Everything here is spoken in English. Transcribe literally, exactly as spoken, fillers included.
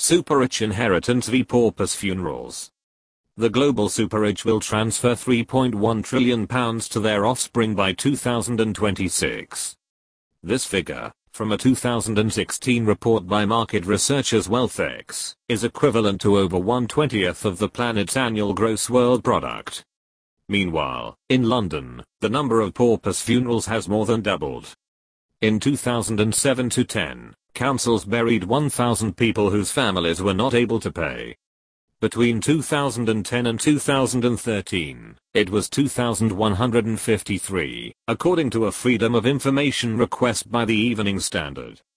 Super-rich inheritance v paupers funerals. The global super-rich will transfer three point one trillion pounds to their offspring by two thousand twenty-six. This figure, from a two thousand sixteen report by market researchers WealthX, is equivalent to over one twentieth of the planet's annual gross world product. Meanwhile, in London, the number of paupers funerals has more than doubled. In two thousand seven to ten, councils buried one thousand people whose families were not able to pay. Between two thousand ten and two thousand thirteen, it was two thousand one hundred fifty-three, according to a Freedom of Information request by the Evening Standard.